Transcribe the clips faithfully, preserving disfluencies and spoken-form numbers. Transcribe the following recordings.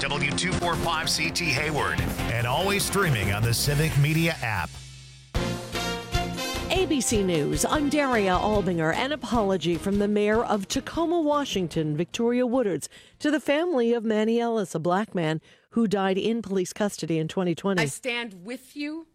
W two forty-five C T Hayward, and always streaming on the Civic Media app. A B C News, I'm Daria Albinger. An apology from the mayor of Tacoma, Washington, Victoria Woodards, to the family of Manny Ellis, a black man who died in police custody in twenty twenty. I stand with you,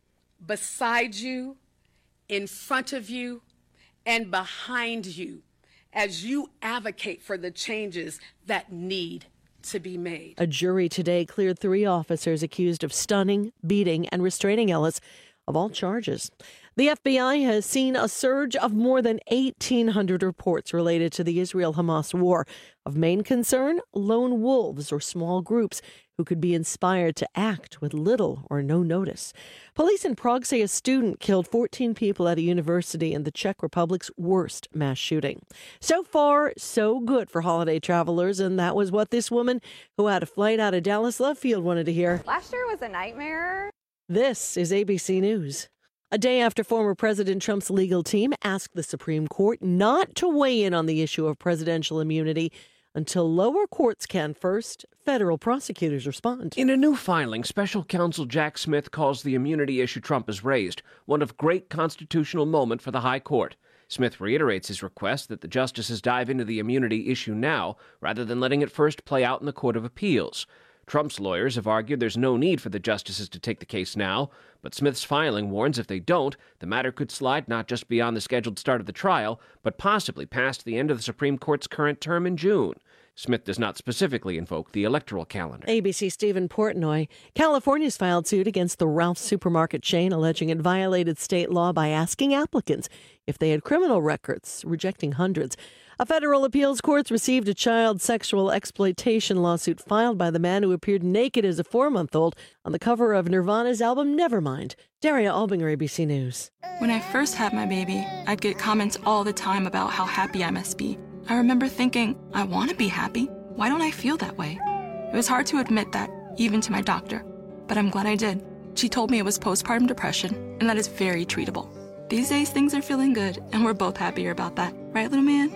beside you, in front of you, and behind you as you advocate for the changes that need to be made. A jury today cleared three officers accused of stunning, beating, and restraining Ellis of all charges. The F B I has seen a surge of more than eighteen hundred reports related to the Israel-Hamas war. Of main concern, lone wolves or small groups who could be inspired to act with little or no notice. Police in Prague say a student killed fourteen people at a university in the Czech Republic's worst mass shooting. So far, so good for holiday travelers, and that was what this woman who had a flight out of Dallas Love Field wanted to hear. Last year was a nightmare. This is A B C News. A day after former President Trump's legal team asked the Supreme Court not to weigh in on the issue of presidential immunity until lower courts can first, federal prosecutors respond. In a new filing, special counsel Jack Smith calls the immunity issue Trump has raised one of great constitutional moment for the high court. Smith reiterates his request that the justices dive into the immunity issue now rather than letting it first play out in the Court of Appeals. Trump's lawyers have argued there's no need for the justices to take the case now, but Smith's filing warns if they don't, the matter could slide not just beyond the scheduled start of the trial, but possibly past the end of the Supreme Court's current term in June. Smith does not specifically invoke the electoral calendar. A B C's Stephen Portnoy. California's filed suit against the Ralph's supermarket chain, alleging it violated state law by asking applicants if they had criminal records, rejecting hundreds. A federal appeals court received a child sexual exploitation lawsuit filed by the man who appeared naked as a four-month-old on the cover of Nirvana's album Nevermind. Daria Albinger, A B C News. When I first had my baby, I'd get comments all the time about how happy I must be. I remember thinking, I want to be happy. Why don't I feel that way? It was hard to admit that, even to my doctor. But I'm glad I did. She told me it was postpartum depression, and that is very treatable. These days, things are feeling good, and we're both happier about that. Right, little man?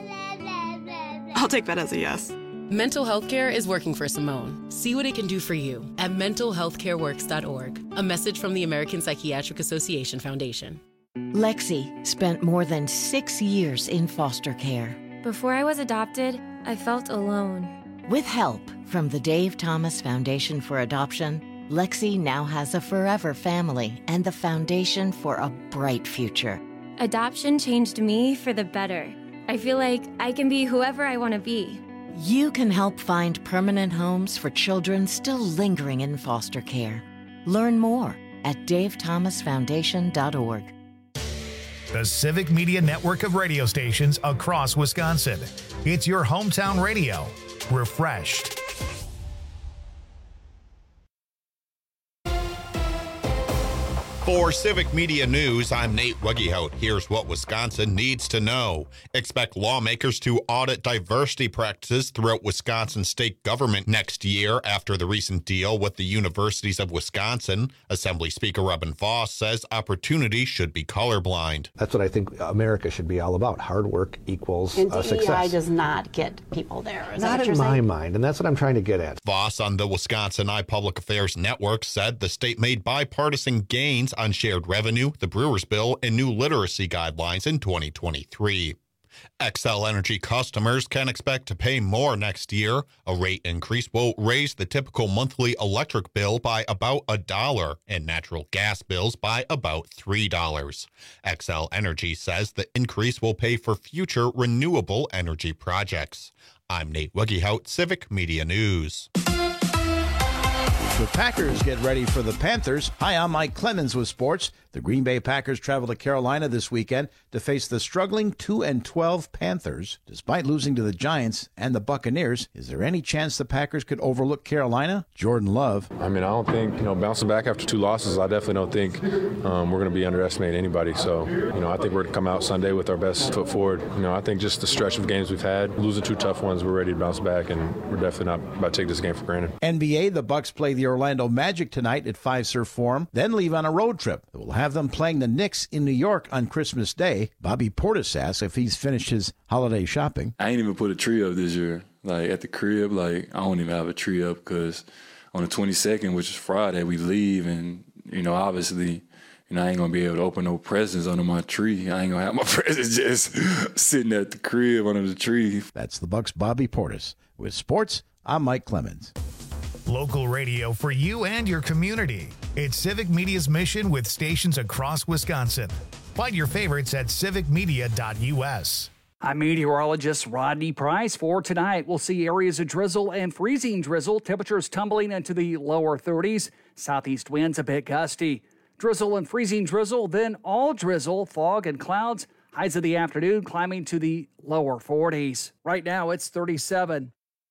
I'll take that as a yes. Mental health care is working for Simone. See what it can do for you at mental health care works dot org. A message from the American Psychiatric Association Foundation. Lexi spent more than six years in foster care. Before I was adopted, I felt alone. With help from the Dave Thomas Foundation for Adoption, Lexi now has a forever family and the foundation for a bright future. Adoption changed me for the better. I feel like I can be whoever I want to be. You can help find permanent homes for children still lingering in foster care. Learn more at dave thomas foundation dot org. The Civic Media network of radio stations across Wisconsin. It's your hometown radio. Refreshed. For Civic Media News, I'm Nate Wuggehout. Here's what Wisconsin needs to know. Expect lawmakers to audit diversity practices throughout Wisconsin state government next year after the recent deal with the universities of Wisconsin. Assembly Speaker Robin Voss says opportunity should be colorblind. That's what I think America should be all about. Hard work equals and uh, success. D E I does not get people there. Is not that what in you're my saying? mind, and that's what I'm trying to get at. Voss on the Wisconsin iPublic Affairs Network said the state made bipartisan gains on shared revenue, the Brewers Bill, and new literacy guidelines in twenty twenty-three. Xcel Energy customers can expect to pay more next year. A rate increase will raise the typical monthly electric bill by about a dollar and natural gas bills by about three dollars. Xcel Energy says the increase will pay for future renewable energy projects. I'm Nate Wuggehout, Civic Media News. The Packers get ready for the Panthers. Hi, I'm Mike Clemens with sports. The Green Bay Packers travel to Carolina this weekend to face the struggling two and twelve Panthers. Despite losing to the Giants and the Buccaneers, is there any chance the Packers could overlook Carolina? Jordan Love. I mean, I don't think, you know, bouncing back after two losses, I definitely don't think um, we're going to be underestimating anybody. So, you know, I think we're going to come out Sunday with our best foot forward. You know, I think just the stretch of games we've had, losing two tough ones, we're ready to bounce back, and we're definitely not about to take this game for granted. N B A, the Bucks play the Orlando Magic tonight at Fiserv Forum, then leave on a road trip that will have them playing the Knicks in New York on Christmas Day. Bobby Portis asks if he's finished his holiday shopping. I ain't even put a tree up this year. Like, at the crib, like, I don't even have a tree up because on the twenty-second, which is Friday, we leave, and, you know, obviously, you know, I ain't going to be able to open no presents under my tree. I ain't going to have my presents just sitting at the crib under the tree. That's the Bucks' Bobby Portis. With sports, I'm Mike Clemens. Local radio for you and your community. It's Civic Media's mission with stations across Wisconsin. Find your favorites at civic media dot u s. I'm meteorologist Rodney Price. For tonight, we'll see areas of drizzle and freezing drizzle. Temperatures tumbling into the lower thirties. Southeast winds a bit gusty. Drizzle and freezing drizzle, then all drizzle, fog and clouds. Highs of the afternoon climbing to the lower forties. Right now, it's thirty-seven.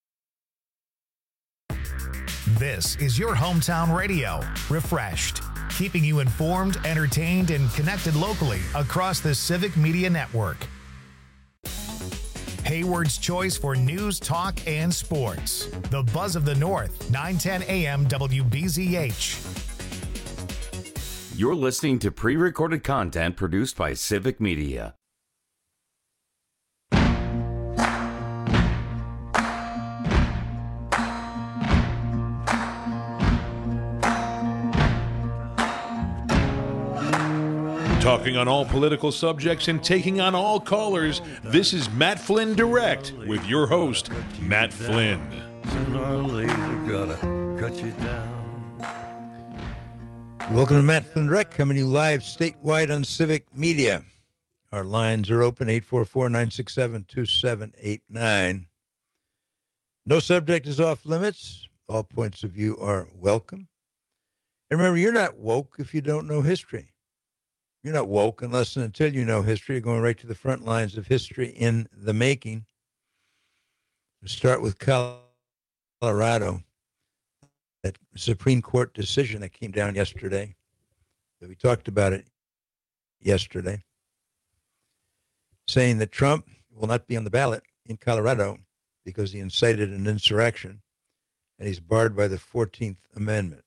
This is your hometown radio, Refreshed, keeping you informed, entertained, and connected locally across the Civic Media Network. Hayward's choice for news, talk, and sports. The Buzz of the North, nine ten a m W B Z H. You're listening to pre-recorded content produced by Civic Media. Talking on all political subjects and taking on all callers, this is Matt Flynn Direct with your host, Matt Flynn. Welcome to Matt Flynn Direct, coming to you live statewide on Civic Media. Our lines are open, eight four four, nine six seven, two seven eight nine. No subject is off limits. All points of view are welcome. And remember, you're not woke if you don't know history. You're not woke unless and until you know history. You're going right to the front lines of history in the making. We'll start with Colorado. That Supreme Court decision that came down yesterday. We talked about it yesterday. Saying that Trump will not be on the ballot in Colorado because he incited an insurrection and he's barred by the fourteenth Amendment.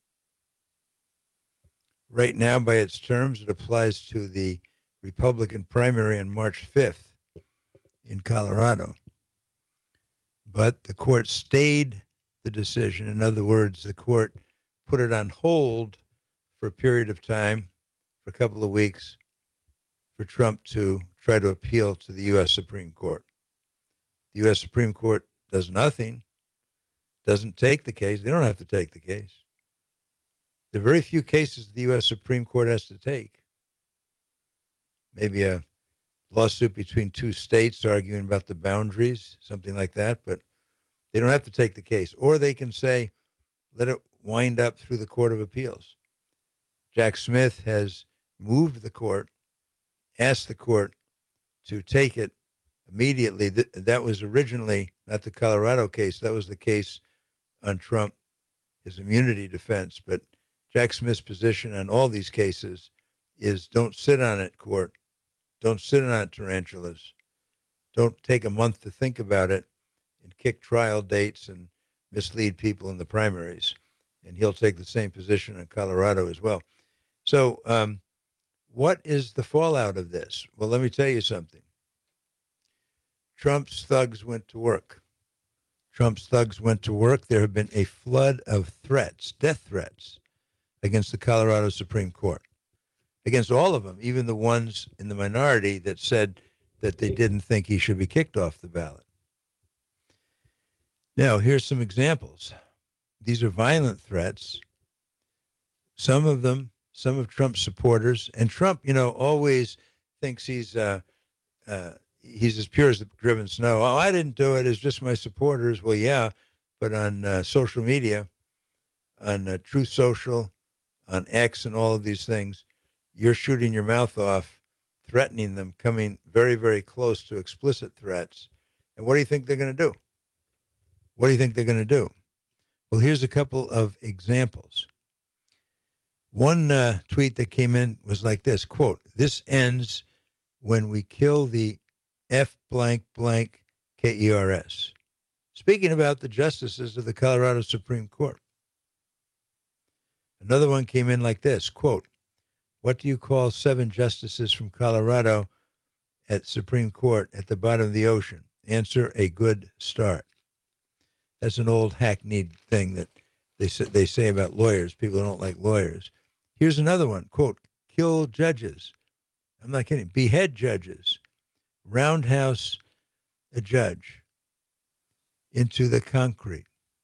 Right now, by its terms, it applies to the Republican primary on March fifth in Colorado. But the court stayed the decision. In other words, the court put it on hold for a period of time, for a couple of weeks, for Trump to try to appeal to the U S Supreme Court. The U S Supreme Court does nothing, doesn't take the case. They don't have to take the case. There are very few cases the U S Supreme Court has to take. Maybe a lawsuit between two states arguing about the boundaries, something like that, but they don't have to take the case. Or they can say, let it wind up through the Court of Appeals. Jack Smith has moved the court, asked the court to take it immediately. That was originally not the Colorado case. That was the case on Trump, his immunity defense. But Jack Smith's position on all these cases is don't sit on it, court. Don't sit on it, tarantulas. Don't take a month to think about it and kick trial dates and mislead people in the primaries. And he'll take the same position in Colorado as well. So um, what is the fallout of this? Well, let me tell you something. Trump's thugs went to work. Trump's thugs went to work. There have been a flood of threats, death threats, against the Colorado Supreme Court, against all of them, even the ones in the minority that said that they didn't think he should be kicked off the ballot. Now, here's some examples. These are violent threats. Some of them, some of Trump's supporters, and Trump, you know, always thinks he's uh, uh, he's as pure as the driven snow. Oh, I didn't do it. It's just my supporters. Well, yeah, but on uh, social media, on uh, Truth Social, on X and all of these things, you're shooting your mouth off, threatening them, coming very, very close to explicit threats. And what do you think they're going to do? What do you think they're going to do? Well, here's a couple of examples. One uh, tweet that came in was like this, quote, "This ends when we kill the F blank blank K E R S." Speaking about the justices of the Colorado Supreme Court. Another one came in like this, quote, what do you call seven justices from Colorado at Supreme Court at the bottom of the ocean? Answer, a good start. That's an old hackneyed thing that they say, they say about lawyers. People don't like lawyers. Here's another one, quote, kill judges. I'm not kidding. Behead judges. Roundhouse a judge into the concrete.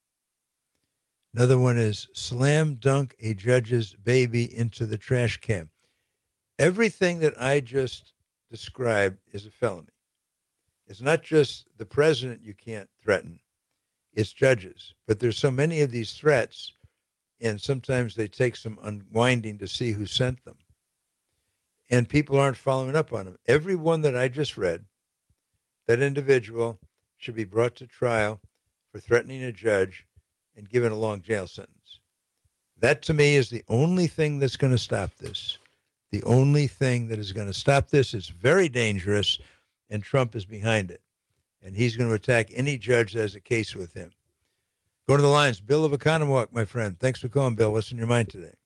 Another one is slam dunk a judge's baby into the trash can. Everything that I just described is a felony. It's not just the president you can't threaten. It's judges. But there's so many of these threats, and sometimes they take some unwinding to see who sent them. And people aren't following up on them. Every one that I just read, that individual should be brought to trial for threatening a judge and given a long jail sentence. That, to me, is the only thing that's going to stop this. The only thing that is going to stop this. Is very dangerous, and Trump is behind it. And he's going to attack any judge that has a case with him. Go to the lines. Bill of Economowoc, my friend. Thanks for calling, Bill. What's in your mind today?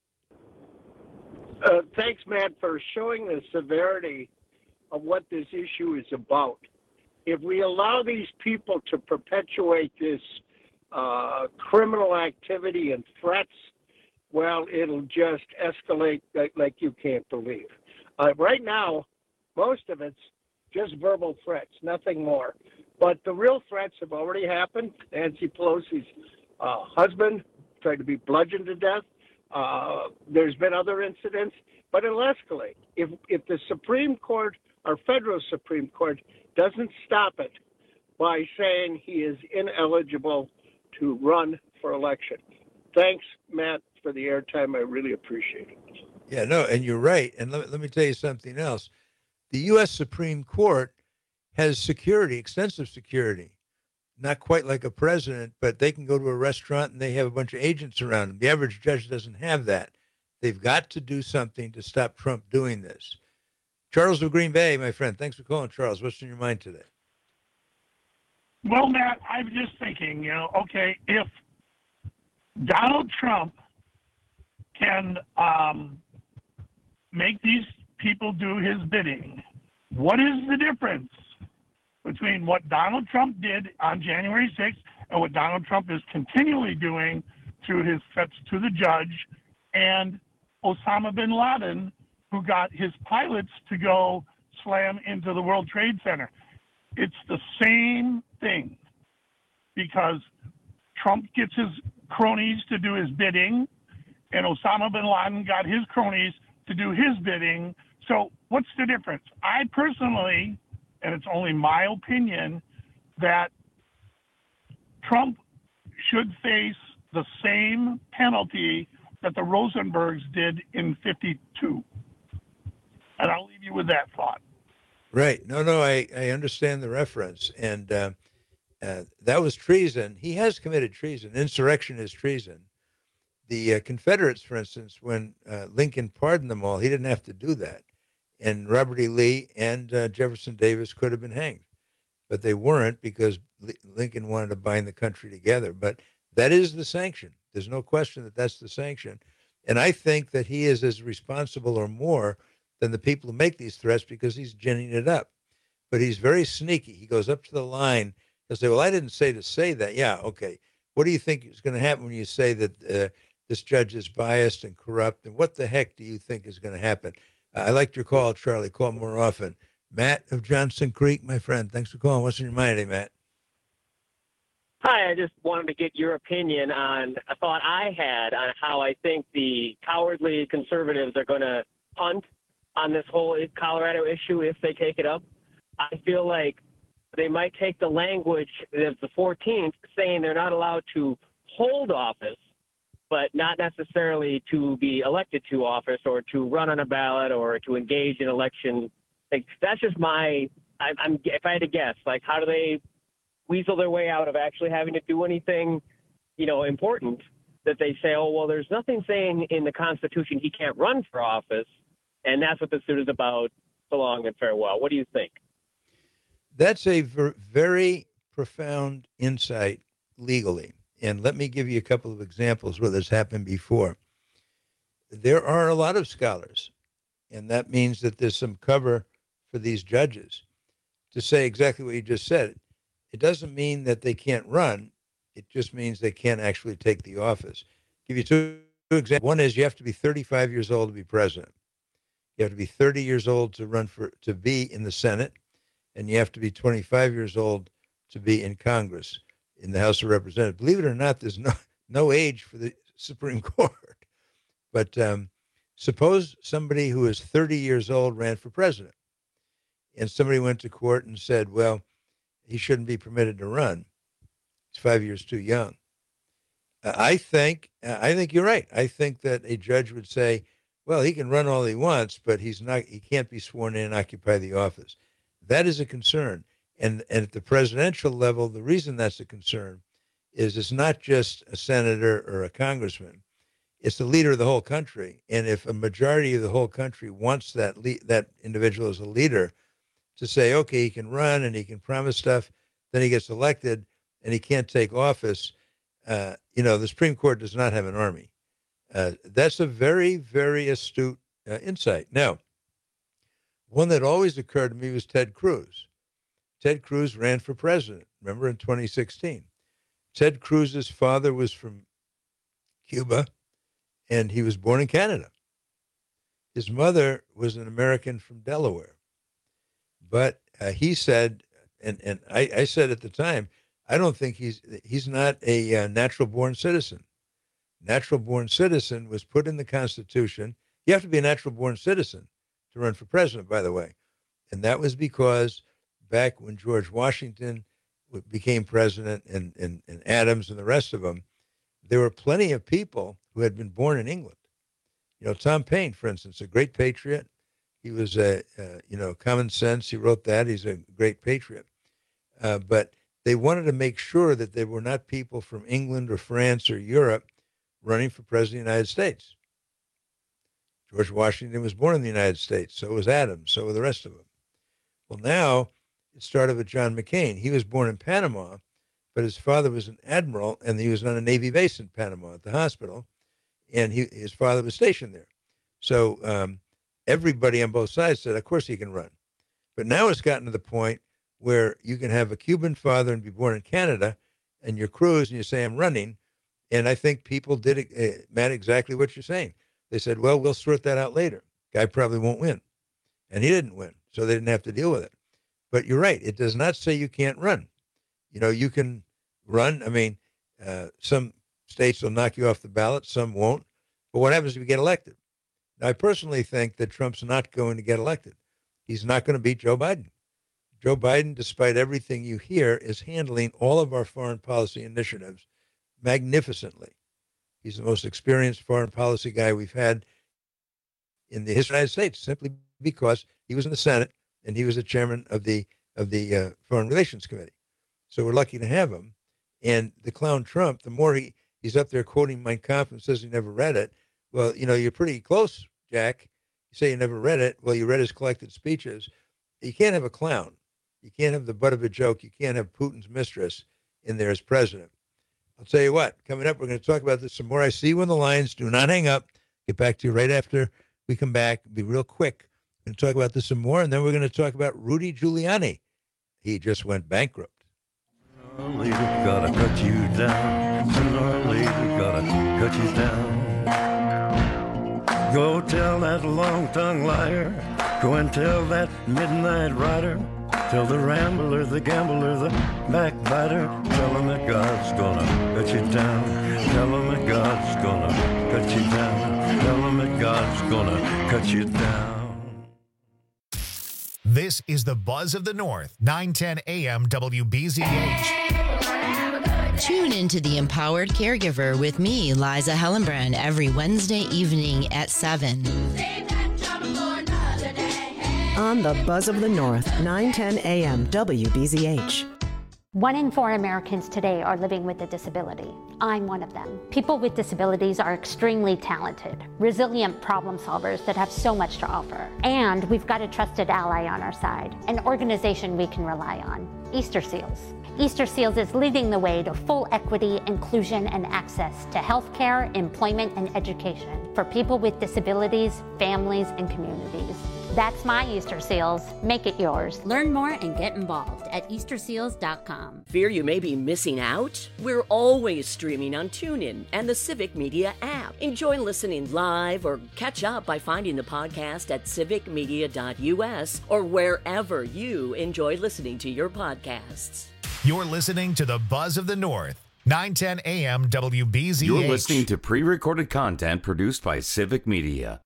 Uh, thanks, Matt, for showing the severity of what this issue is about. If we allow these people to perpetuate this uh, criminal activity and threats, well, it'll just escalate like, like you can't believe. Uh, right now, most of it's just verbal threats, nothing more. But the real threats have already happened. Nancy Pelosi's uh, husband tried to be bludgeoned to death. Uh, there's been other incidents, but it'll escalate. If, if the Supreme Court, our federal Supreme Court, doesn't stop it by saying he is ineligible to run for election. Thanks, Matt, for the airtime. I really appreciate it. Yeah, no, and you're right. And let, let me tell you something else. The U S Supreme Court has security, extensive security. Not quite like a president, but they can go to a restaurant and they have a bunch of agents around them. The average judge doesn't have that. They've got to do something to stop Trump doing this. Charles of Green Bay, my friend. Thanks for calling, Charles. What's in your mind today? Well, Matt, I'm just thinking, you know, okay, if Donald Trump can um, make these people do his bidding, what is the difference between what Donald Trump did on January sixth and what Donald Trump is continually doing through his threats to the judge and Osama bin Laden, who got his pilots to go slam into the World Trade Center? It's the same thing, because Trump gets his cronies to do his bidding, and Osama bin Laden got his cronies to do his bidding. So what's the difference? I personally, and it's only my opinion, that Trump should face the same penalty that the Rosenbergs did in fifty-two. And I'll leave you with that thought. Right. No, no, I, I understand the reference. And uh, uh, that was treason. He has committed treason. Insurrection is treason. The uh, Confederates, for instance, when uh, Lincoln pardoned them all, he didn't have to do that. And Robert E. Lee and uh, Jefferson Davis could have been hanged. But they weren't, because Lincoln wanted to bind the country together. But that is the sanction. There's no question that that's the sanction. And I think that he is as responsible or more than the people who make these threats, because he's ginning it up. But he's very sneaky. He goes up to the line. He'll say, well, I didn't say to say that. Yeah, okay. What do you think is going to happen when you say that uh, this judge is biased and corrupt? And what the heck do you think is going to happen? Uh, I liked your call, Charlie. Call more often. Matt of Johnson Creek, my friend. Thanks for calling. What's in your mind today, Matt? Hi, I just wanted to get your opinion on a thought I had on how I think the cowardly conservatives are going to punt on this whole Colorado issue if they take it up. I feel like they might take the language of the fourteenth saying they're not allowed to hold office, but not necessarily to be elected to office or to run on a ballot or to engage in election. Like, that's just my, I, I'm, if I had to guess, like, how do they weasel their way out of actually having to do anything, you know, important, that they say, oh, well, there's nothing saying in the Constitution he can't run for office, and that's what the suit is about. So long and farewell. What do you think? That's a ver- very profound insight legally. And let me give you a couple of examples where this happened before. there are a lot of scholars, and that means that there's some cover for these judges to say exactly what you just said. It doesn't mean that they can't run. It just means they can't actually take the office. I'll give you two, two examples. One is you have to be thirty-five years old to be president. You have to be thirty years old to run for to be in the Senate, and you have to be twenty-five years old to be in Congress, in the House of Representatives. Believe it or not, there's no no age for the Supreme Court. But um, suppose somebody who is thirty years old ran for president, and somebody went to court and said, well, he shouldn't be permitted to run. He's five years too young. Uh, I think I think you're right. I think that a judge would say, well, he can run all he wants, but he's not. He can't be sworn in and occupy the office. That is a concern. And, and at the presidential level, the reason that's a concern is it's not just a senator or a congressman. It's the leader of the whole country. And if a majority of the whole country wants that le- that individual as a leader to say, okay, he can run and he can promise stuff, then he gets elected and he can't take office. Uh, you know, the Supreme Court does not have an army. Uh, that's a very, very astute uh, insight. Now, one that always occurred to me was Ted Cruz. Ted Cruz ran for president, remember, in twenty sixteen. Ted Cruz's father was from Cuba, and he was born in Canada. His mother was an American from Delaware. But uh, he said, and, and I, I said at the time, I don't think he's he's not a uh, natural-born citizen. Natural-born citizen was put in the Constitution. You have to be a natural-born citizen to run for president, by the way. And that was because back when George Washington became president and, and, and Adams and the rest of them, there were plenty of people who had been born in England. You know, Tom Paine, for instance, a great patriot. He was a, uh, you know, Common Sense. He wrote that. He's a great patriot. Uh, but they wanted to make sure that they were not people from England or France or Europe running for president of the United States. George Washington was born in the United States. So was Adams. So were the rest of them. Well, now it started with John McCain. He was born in Panama, but his father was an admiral, and he was on a Navy base in Panama at the hospital, and he, his father was stationed there. So um, everybody on both sides said, of course he can run. But now it's gotten to the point where you can have a Cuban father and be born in Canada, and you're Cruz, and you say, I'm running. And I think people did, uh, Matt, exactly what you're saying. They said, well, we'll sort that out later. Guy probably won't win. And he didn't win, so they didn't have to deal with it. But you're right. It does not say you can't run. You know, you can run. I mean, uh, some states will knock you off the ballot. Some won't. But what happens if you get elected? Now, I personally think that Trump's not going to get elected. He's not going to beat Joe Biden. Joe Biden, despite everything you hear, is handling all of our foreign policy initiatives magnificently. He's the most experienced foreign policy guy we've had in the history of the United States, simply because he was in the Senate and he was the chairman of the of the uh, Foreign Relations Committee. So we're lucky to have him. And the clown Trump, the more he, he's up there quoting Mein Kampf and says he never read it, well, you know, you're pretty close, Jack. You say you never read it. Well, you read his collected speeches. You can't have a clown. You can't have the butt of a joke. You can't have Putin's mistress in there as president. I'll tell you what, coming up, we're going to talk about this some more. I see you on the lines. Do not hang up. Get back to you right after we come back. Be real quick. We're going to talk about this some more, and then we're going to talk about Rudy Giuliani. He just went bankrupt. Sooner or later, gotta cut you down. Sooner or later, gotta cut you down. Go tell that long-tongued liar. Go and tell that midnight rider. Tell the rambler, the gambler, the backbiter. Tell him that God's gonna cut you down. Tell him that God's gonna cut you down. Tell him that God's gonna cut you down. This is the Buzz of the North, nine ten A M W B Z H. Tune into The Empowered Caregiver with me, Liza Hellenbrand, every Wednesday evening at seven. On the Buzz of the North, nine ten A M W B Z H. One in four Americans today are living with a disability. I'm one of them. People with disabilities are extremely talented, resilient problem solvers that have so much to offer. And we've got a trusted ally on our side, an organization we can rely on, Easter Seals. Easter Seals is leading the way to full equity, inclusion, and access to healthcare, employment, and education for people with disabilities, families, and communities. That's my Easter Seals. Make it yours. Learn more and get involved at easter seals dot com. Fear you may be missing out? We're always streaming on TuneIn and the Civic Media app. Enjoy listening live or catch up by finding the podcast at civic media dot u s or wherever you enjoy listening to your podcasts. You're listening to the Buzz of the North, nine ten A M W B Z H. You're listening to pre-recorded content produced by Civic Media.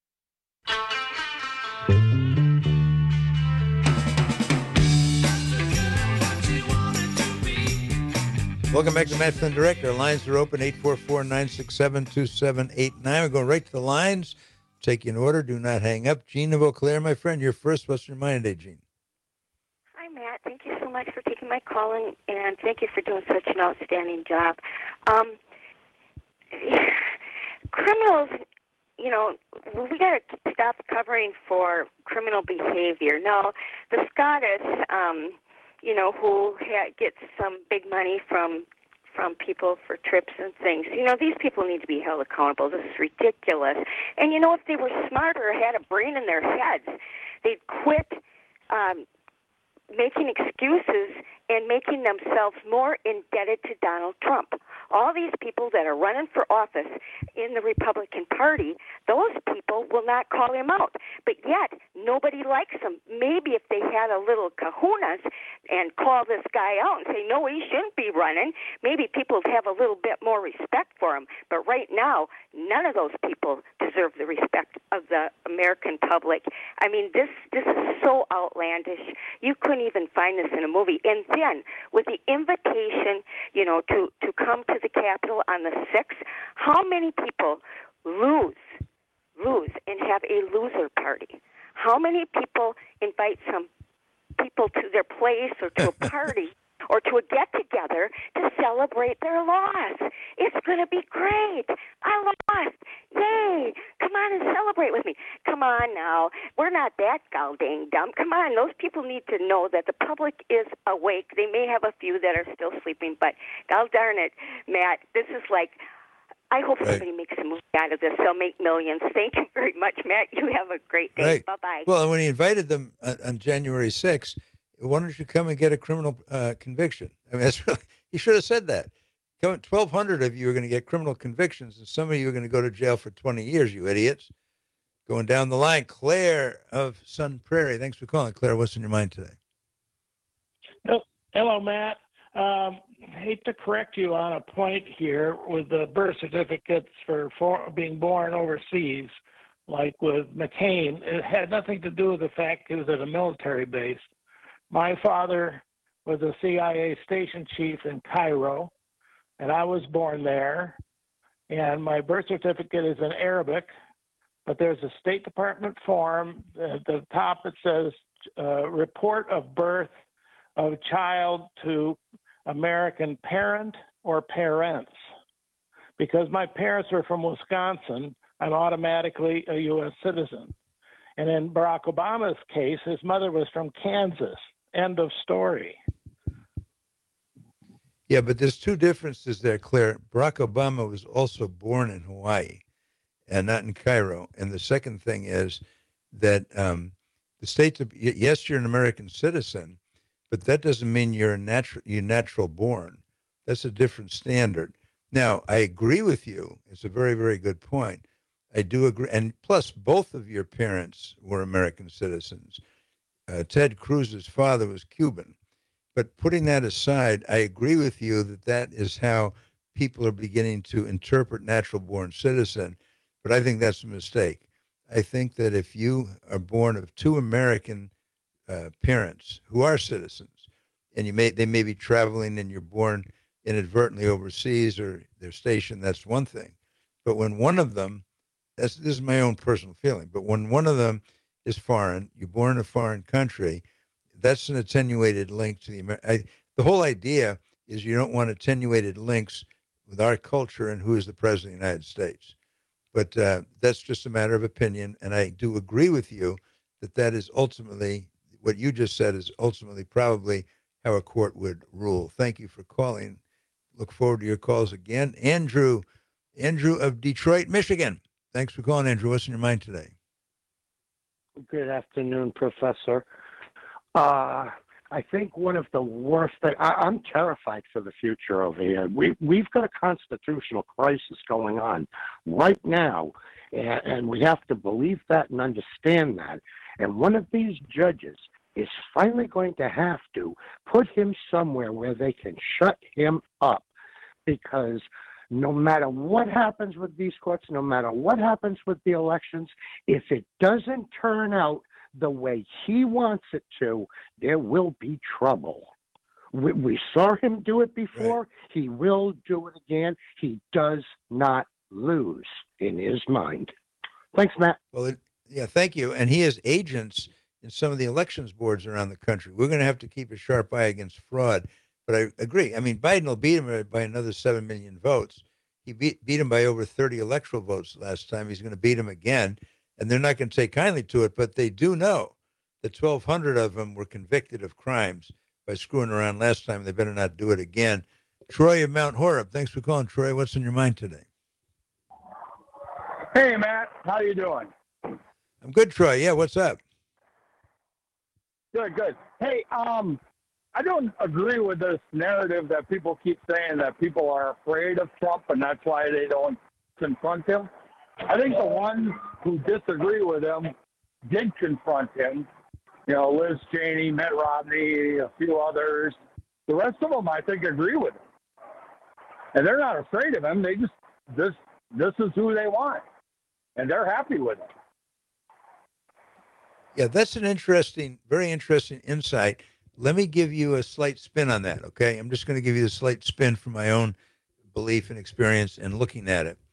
Welcome back to Matt Flynn Direct. Our lines are open, eight four four, nine six seven, two seven eight nine. We're going right to the lines. Take you in order. Do not hang up. Gene of Eau Claire, my friend, you're first. What's your mind today, Gene? Hi, Matt. Thank you so much for taking my call, and, and thank you for doing such an outstanding job. Um, criminals, you know, we got to stop covering for criminal behavior. No, the Scottish, um, you know, who ha- gets some big money from from people for trips and things. You know, these people need to be held accountable. This is ridiculous. And, you know, if they were smarter, had a brain in their heads, they'd quit um, making excuses and making themselves more indebted to Donald Trump. All these people that are running for office in the Republican Party, those people will not call him out. But yet, nobody likes him. Maybe if they had a little kahunas and call this guy out and say, no, he shouldn't be running, maybe people would have a little bit more respect for him. But right now, none of those people deserve the respect of the American public. I mean, this this is so outlandish. You couldn't even find this in a movie. And then, with the invitation, you know, to, to come to the Capitol on the sixth, how many people lose, lose and have a loser party? How many people invite some people to their place or to a party or to a get-together to celebrate their loss? It's going to be great. I lost. Yay. Come on and celebrate with me. Come on now. We're not that gall dang dumb. Come on. Those people need to know that the public is awake. They may have a few that are still sleeping, but gall darn it, Matt, this is like, I hope right. somebody makes a movie out of this. They'll make millions. Thank you very much, Matt. You have a great day. Right. Bye-bye. Well, and when he invited them on, on January sixth, why don't you come and get a criminal uh, conviction? I mean, that's really, he should have said that. twelve hundred of you are going to get criminal convictions, and some of you are going to go to jail for twenty years, you idiots. Going down the line, Claire of Sun Prairie. Thanks for calling. Claire, what's in your mind today? Oh, hello, Matt. Um, hate to correct you on a point here with the birth certificates for, for being born overseas, like with McCain. It had nothing to do with the fact he was at a military base. My father was a C I A station chief in Cairo, and I was born there. And my birth certificate is in Arabic, but there's a State Department form. At the top it says, uh, report of birth of child to American parent or parents. Because my parents were from Wisconsin, I'm automatically a U S citizen. And in Barack Obama's case, his mother was from Kansas. End of story. Yeah, but there's two differences there, Claire. Barack Obama was also born in Hawaii and not in Cairo. And the second thing is that um, the states, yes, you're an American citizen, but that doesn't mean you're a natural, you're natural born. That's a different standard. Now, I agree with you. It's a very, very good point. I do agree. And plus, both of your parents were American citizens. Uh, Ted Cruz's father was Cuban. But putting that aside, I agree with you that that is how people are beginning to interpret natural-born citizen. But I think that's a mistake. I think that if you are born of two American uh, parents who are citizens, and you may they may be traveling and you're born inadvertently overseas or they're stationed, that's one thing. But when one of them, that's, this is my own personal feeling, but when one of them is foreign, you're born in a foreign country, that's an attenuated link to the Amer- I, the whole idea is you don't want attenuated links with our culture and who is the president of the United States. But uh, that's just a matter of opinion, and I do agree with you that that is ultimately, what you just said is ultimately probably how a court would rule. Thank you for calling. Look forward to your calls again. Andrew, Andrew of Detroit, Michigan. Thanks for calling, Andrew. What's in your mind today? Good afternoon, Professor. Uh, I think one of the worst things, I'm terrified for the future over here. We, we've got a constitutional crisis going on right now, and, and we have to believe that and understand that. And one of these judges is finally going to have to put him somewhere where they can shut him up, because no matter what happens with these courts, no matter what happens with the elections, if it doesn't turn out the way he wants it to, there will be trouble. We, we saw him do it before. Right. He will do it again. He does not lose in his mind. Thanks, Matt. Well, it, yeah, thank you. And he has agents in some of the elections boards around the country. We're going to have to keep a sharp eye against fraud. But I agree. I mean, Biden will beat him by another seven million votes. He beat, beat him by over thirty electoral votes last time. He's going to beat him again. And they're not going to take kindly to it, but they do know that twelve hundred of them were convicted of crimes by screwing around last time. They better not do it again. Troy of Mount Horeb. Thanks for calling, Troy. What's in your mind today? Hey, Matt. How you doing? I'm good, Troy. Yeah, what's up? Good, good. Hey, um, I don't agree with this narrative that people keep saying that people are afraid of Trump and that's why they don't confront him. I think the ones who disagree with him did confront him. You know, Liz Cheney, Mitt Romney, a few others. The rest of them, I think, agree with him. And they're not afraid of him. They just, this, this is who they want. And they're happy with him. Yeah, that's an interesting, very interesting insight. Let me give you a slight spin on that, okay? I'm just going to give you a slight spin from my own belief and experience and looking at it.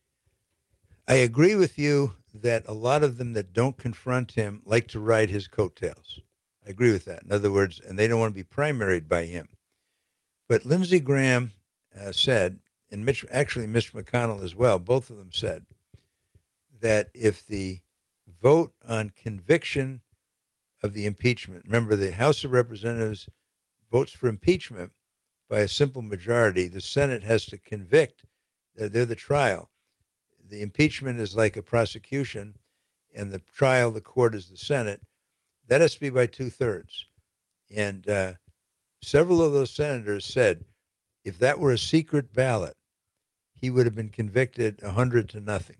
I agree with you that a lot of them that don't confront him like to ride his coattails. I agree with that. In other words, and they don't want to be primaried by him. But Lindsey Graham uh, said, and Mitch, actually Mitch McConnell as well, both of them said that if the vote on conviction of the impeachment, remember the House of Representatives votes for impeachment by a simple majority, the Senate has to convict. Uh, they're the trial. The impeachment is like a prosecution, and the trial, the court, is the Senate. That has to be by two-thirds. And uh, several of those senators said if that were a secret ballot, he would have been convicted one hundred to nothing.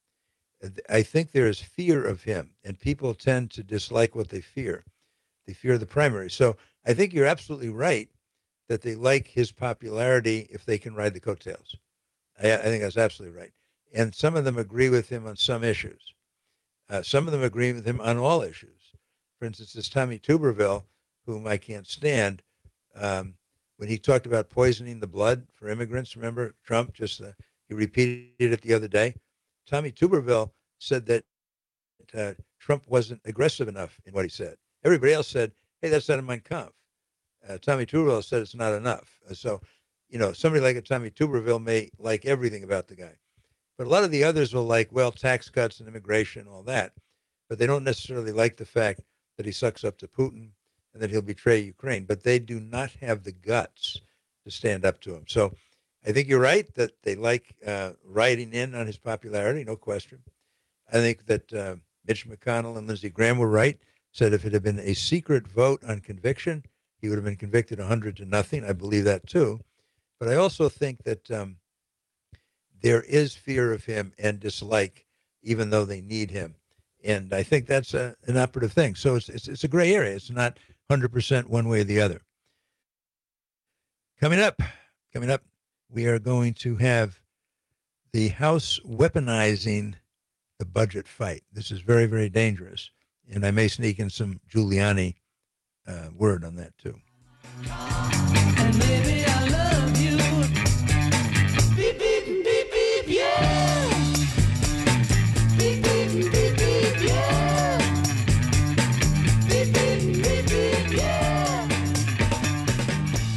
I think there is fear of him, and people tend to dislike what they fear. They fear the primary. So I think you're absolutely right that they like his popularity if they can ride the coattails. I, I think that's absolutely right. And some of them agree with him on some issues. Uh, some of them agree with him on all issues. For instance, this Tommy Tuberville, whom I can't stand, um, when he talked about poisoning the blood for immigrants, remember Trump just, uh, he repeated it the other day. Tommy Tuberville said that uh, Trump wasn't aggressive enough in what he said. Everybody else said, hey, that's not in Mein Kampf. Uh, Tommy Tuberville said it's not enough. Uh, so, you know, somebody like a Tommy Tuberville may like everything about the guy. But a lot of the others will like, well, tax cuts and immigration and all that. But they don't necessarily like the fact that he sucks up to Putin and that he'll betray Ukraine. But they do not have the guts to stand up to him. So I think you're right that they like uh, riding in on his popularity, no question. I think that uh, Mitch McConnell and Lindsey Graham were right, said if it had been a secret vote on conviction, he would have been convicted one hundred to nothing. I believe that too. But I also think that um, there is fear of him and dislike, even though they need him. And I think that's a, an operative thing. So it's, it's, it's a gray area. It's not one hundred percent one way or the other. Coming up, coming up, we are going to have the House weaponizing the budget fight. This is very, very dangerous. And I may sneak in some Giuliani uh, word on that, too. And baby, I love you. Beep, beep, beep, beep, yeah. Beep, beep, beep, beep, yeah. Beep, beep, beep, beep, yeah.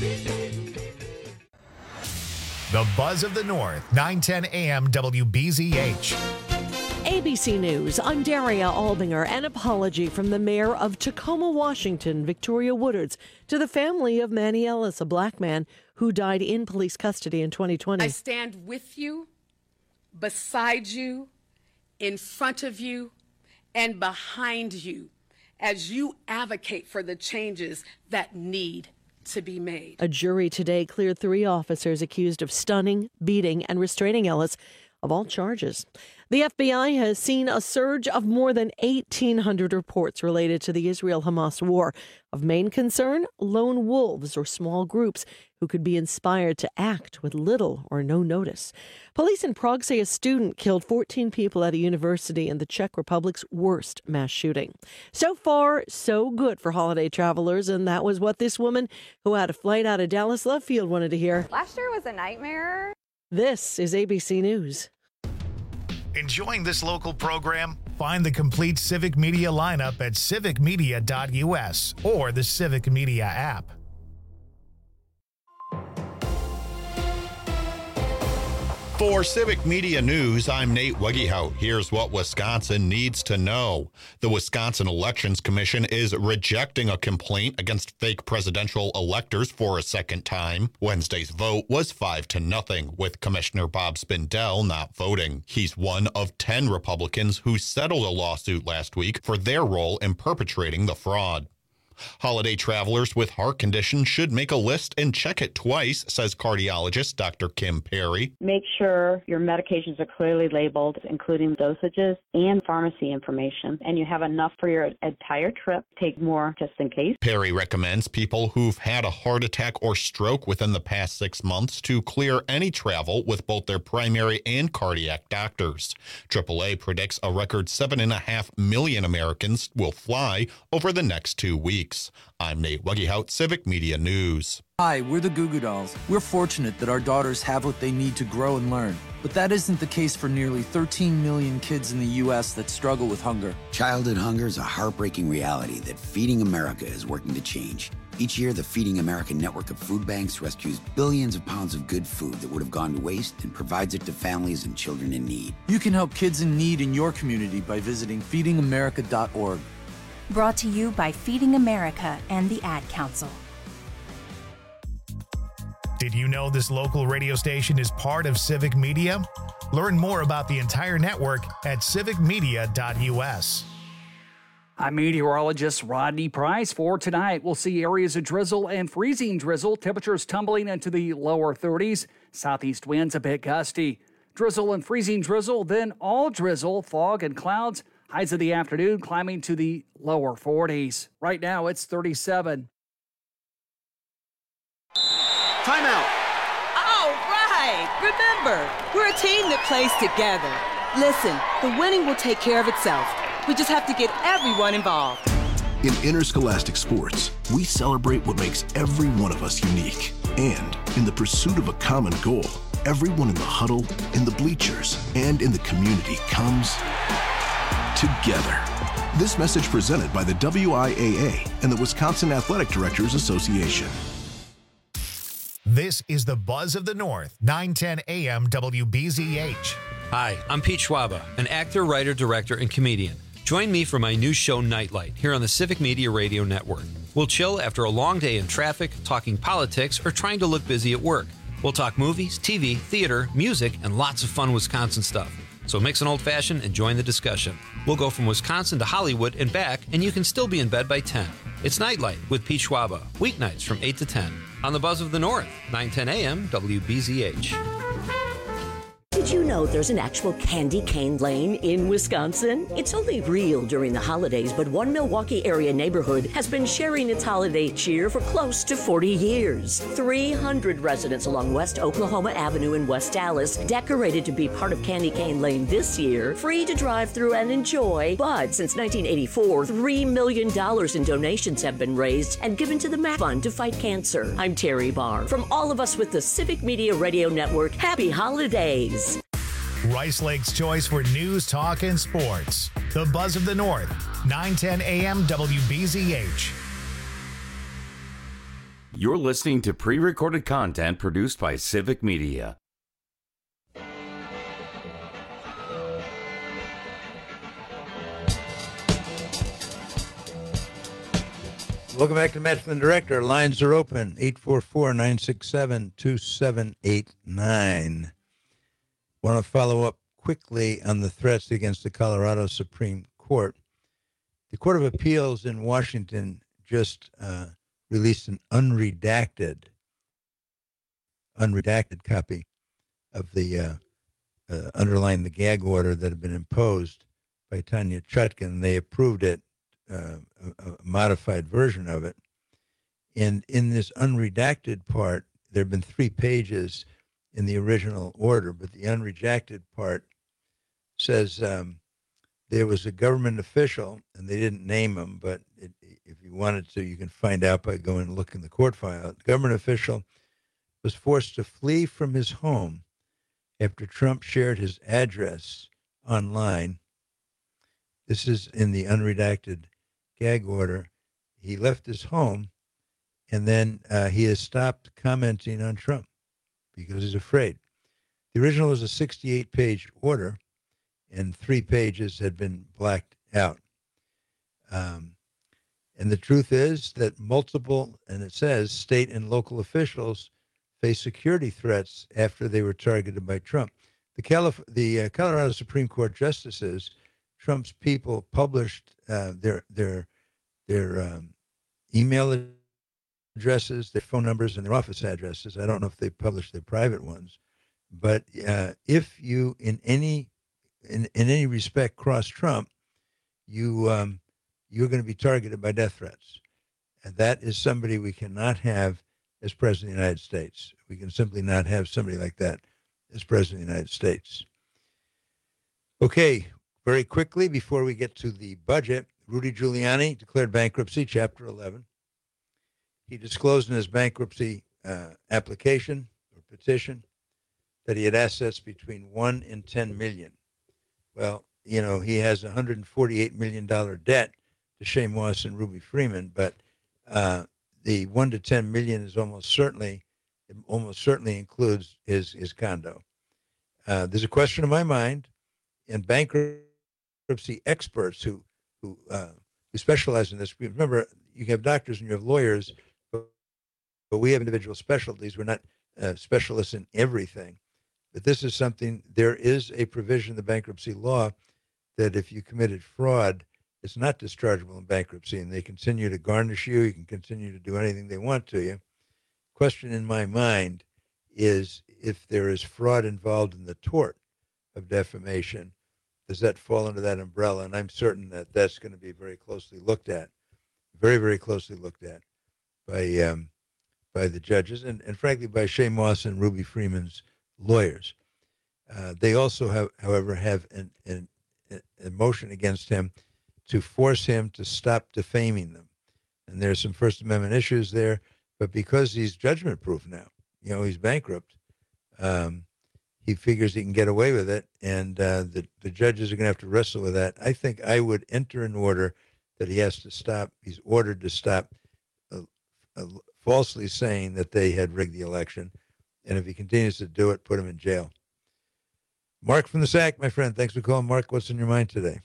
Buzz of the North, nine ten A M W B Z H. A B C News, I'm Daria Albinger. An apology from the mayor of Tacoma, Washington, Victoria Woodards, to the family of Manny Ellis, a black man who died in police custody in twenty twenty. I stand with you, beside you, in front of you, and behind you as you advocate for the changes that need to be made. A jury today cleared three officers accused of stunning, beating, and restraining Ellis of all charges. The F B I has seen a surge of more than eighteen hundred reports related to the Israel-Hamas war. Of main concern, lone wolves or small groups who could be inspired to act with little or no notice. Police in Prague say a student killed fourteen people at a university in the Czech Republic's worst mass shooting. So far, so good for holiday travelers, and that was what this woman who had a flight out of Dallas Love Field wanted to hear. Last year was a nightmare. This is A B C News. Enjoying this local program? Find the complete Civic Media lineup at civic media dot U S or the Civic Media app. For Civic Media News, I'm Nate Wegehout. Here's what Wisconsin needs to know. The Wisconsin Elections Commission is rejecting a complaint against fake presidential electors for a second time. Wednesday's vote was five to nothing, with Commissioner Bob Spindell not voting. He's one of ten Republicans who settled a lawsuit last week for their role in perpetrating the fraud. Holiday travelers with heart conditions should make a list and check it twice, says cardiologist Doctor Kim Perry. Make sure your medications are clearly labeled, including dosages and pharmacy information, and you have enough for your entire trip. Take more just in case. Perry recommends people who've had a heart attack or stroke within the past six months to clear any travel with both their primary and cardiac doctors. triple A predicts a record seven and a half million Americans will fly over the next two weeks. I'm Nate Wegehout, Civic Media News. Hi, we're the Goo Goo Dolls. We're fortunate that our daughters have what they need to grow and learn. But that isn't the case for nearly thirteen million kids in the U S that struggle with hunger. Childhood hunger is a heartbreaking reality that Feeding America is working to change. Each year, the Feeding America network of food banks rescues billions of pounds of good food that would have gone to waste and provides it to families and children in need. You can help kids in need in your community by visiting feeding america dot org. Brought to you by Feeding America and the Ad Council. Did you know this local radio station is part of Civic Media? Learn more about the entire network at civic media dot U S. I'm meteorologist Rodney Price. For tonight, we'll see areas of drizzle and freezing drizzle. Temperatures tumbling into the lower thirties. Southeast winds a bit gusty. Drizzle and freezing drizzle, then all drizzle, fog, and clouds. Highs of the afternoon climbing to the lower forties. Right now, it's thirty-seven. Timeout. All right. Remember, we're a team that plays together. Listen, the winning will take care of itself. We just have to get everyone involved. In interscholastic sports, we celebrate what makes every one of us unique. And in the pursuit of a common goal, everyone in the huddle, in the bleachers, and in the community comes together. This message presented by the W I A A and the Wisconsin Athletic Directors Association. This is the Buzz of the North, nine ten A M W B Z H. Hi, I'm Pete Schwaba, an actor, writer, director, and comedian. Join me for my new show, Nightlight, here on the Civic Media Radio Network. We'll chill after a long day in traffic, talking politics, or trying to look busy at work. We'll talk movies, T V, theater, music, and lots of fun Wisconsin stuff. So mix an old-fashioned and join the discussion. We'll go from Wisconsin to Hollywood and back, and you can still be in bed by ten. It's Nightlight with Pete Schwaba, weeknights from eight to ten. On the Buzz of the North, nine ten A M W B Z H. Did you know there's an actual candy cane lane in Wisconsin? It's only real during the holidays, but one Milwaukee area neighborhood has been sharing its holiday cheer for close to forty years. three hundred residents along West Oklahoma Avenue in West Dallas decorated to be part of Candy Cane Lane this year, free to drive through and enjoy. But since nineteen eighty-four, three million dollars in donations have been raised and given to the MAC Fund to fight cancer. I'm Terry Barr. From all of us with the Civic Media Radio Network, happy holidays. Rice Lake's choice for news, talk, and sports. The Buzz of the North, nine ten A M W B Z H. You're listening to pre-recorded content produced by Civic Media. Welcome back to Matt Flynn Director. Our lines are open, eight four four, nine six seven, two seven eight nine. Want to follow up quickly on the threats against the Colorado Supreme Court. The Court of Appeals in Washington just uh, released an unredacted, unredacted copy of the uh, uh, underlying the gag order that had been imposed by Tanya Chutkan. They approved it, uh, a, a modified version of it. And in this unredacted part, there have been three pages in the original order, but the unredacted part says um, there was a government official, and they didn't name him, but it, if you wanted to, you can find out by going and looking in the court file. The government official was forced to flee from his home after Trump shared his address online. This is in the unredacted gag order. He left his home, and then uh, he has stopped commenting on Trump because he's afraid. The original was a sixty-eight page order, and three pages had been blacked out. Um, and the truth is that multiple, and it says, state and local officials face security threats after they were targeted by Trump. The, Calif- the uh, Colorado Supreme Court justices, Trump's people, published uh, their their their um, email addresses, their phone numbers, and their office addresses. I don't know if they published their private ones, but uh, if you, in any in, in any respect, cross Trump, you um, you're going to be targeted by death threats, and that is somebody we cannot have as President of the United States. We can simply not have somebody like that as President of the United States. Okay, very quickly, before we get to the budget, Rudy Giuliani declared bankruptcy, Chapter eleven. He disclosed in his bankruptcy uh, application or petition that he had assets between one and ten million. Well, you know, he has a one hundred forty-eight million dollars debt to Shea Moss and Ruby Freeman, but uh, the one to ten million is almost certainly, it almost certainly includes his his condo. Uh, there's a question in my mind, and bankruptcy experts who who uh, who specialize in this. Remember, you have doctors and you have lawyers, but, but we have individual specialties. We're not uh, specialists in everything. But this is something. There is a provision in the bankruptcy law that if you committed fraud, it's not dischargeable in bankruptcy, and they continue to garnish you. You can continue to do anything they want to you. Question in my mind is if there is fraud involved in the tort of defamation, does that fall under that umbrella? And I'm certain that that's going to be very closely looked at, very, very closely looked at by um, by the judges and, and frankly, by Shea Moss and Ruby Freeman's lawyers. Uh, they also have, however, have an, an, a motion against him to force him to stop defaming them. And there's some First Amendment issues there, but because he's judgment proof now, you know, he's bankrupt, um, he figures he can get away with it, and uh, the, the judges are going to have to wrestle with that. I think I would enter an order that he has to stop, he's ordered to stop uh, uh, falsely saying that they had rigged the election, and if he continues to do it, put him in jail. Mark from the S A C, my friend, thanks for calling. Mark, what's in your mind today?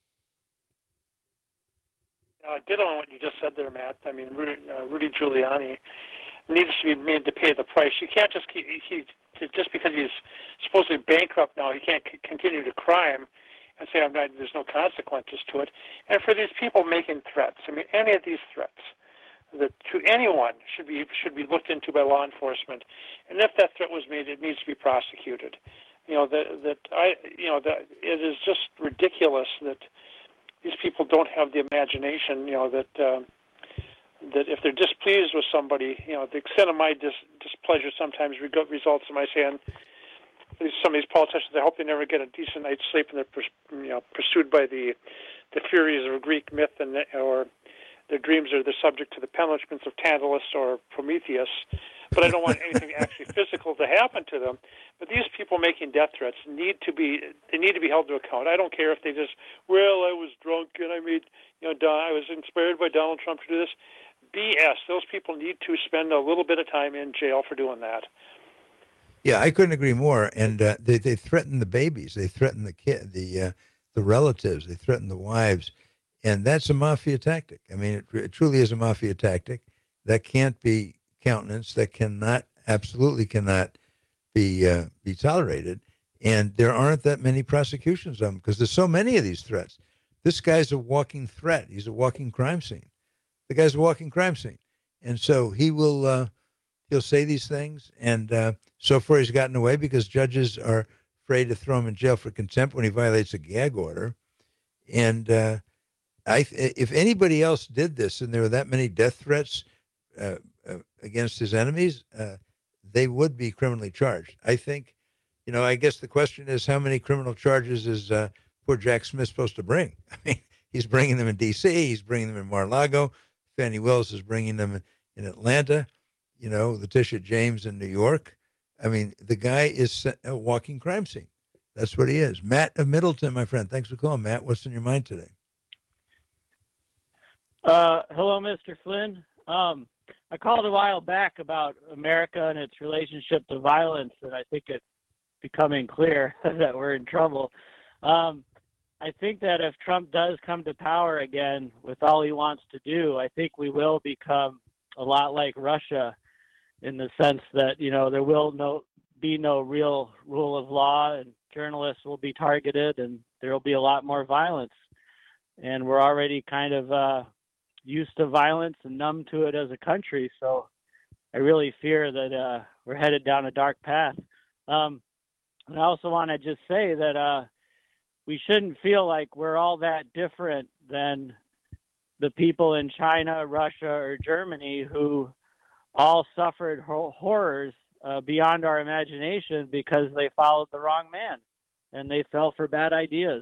Uh, ditto on what you just said there, Matt. I mean, Rudy, uh, Rudy Giuliani needs to be made to pay the price. You can't just keep, he, just because he's supposedly bankrupt now, he can't c- continue to crime and say I'm not, there's no consequences to it. And for these people making threats, I mean, any of these threats that to anyone should be should be looked into by law enforcement. And if that threat was made, it needs to be prosecuted. You know that that I you know that it is just ridiculous that these people don't have the imagination, you know, that uh, that if they're displeased with somebody, you know, the extent of my dis- displeasure sometimes re- results in my saying, some of these politicians, I hope they never get a decent night's sleep, and they're pers- you know, pursued by the the furies of Greek myth, and or their dreams are the subject to the punishments of Tantalus or Prometheus. But I don't want anything actually physical to happen to them. But these people making death threats need to be they need to be held to account. I don't care if they just, well, I was drunk and I made, you know, I was inspired by Donald Trump to do this. B S. Those people need to spend a little bit of time in jail for doing that. Yeah, I couldn't agree more. And uh, they they threaten the babies, they threaten the kid, the uh, the relatives, they threaten the wives, And that's a mafia tactic. I mean, it, it truly is a mafia tactic that can't be countenanced, that cannot, absolutely cannot be uh, be tolerated. And there aren't that many prosecutions of them because there's so many of these threats. This guy's a walking threat. He's a walking crime scene. The guy's a walking crime scene. And so he will, uh, he'll say these things. And uh, so far he's gotten away because judges are afraid to throw him in jail for contempt when he violates a gag order. And uh, I, if anybody else did this and there were that many death threats uh, uh, against his enemies, uh, they would be criminally charged. I think, you know, I guess the question is how many criminal charges is uh, poor Jack Smith supposed to bring? I mean, he's bringing them in D C, he's bringing them in Mar-a-Lago, Fannie Willis is bringing them in Atlanta, you know, Letitia James in New York. I mean, the guy is a walking crime scene. That's what he is. Matt of Middleton, my friend. Thanks for calling, Matt. What's in your mind today? Uh, hello, Mister Flynn. Um, I called a while back about America and its relationship to violence, and I think it's becoming clear that we're in trouble. Um, I think that if Trump does come to power again with all he wants to do, I think we will become a lot like Russia in the sense that, you know, there will no be no real rule of law and journalists will be targeted and there will be a lot more violence. And we're already kind of uh, used to violence and numb to it as a country. So I really fear that uh, we're headed down a dark path. Um, and I also want to just say that uh, we shouldn't feel like we're all that different than the people in China, Russia, or Germany who all suffered ho- horrors uh, beyond our imagination because they followed the wrong man and they fell for bad ideas.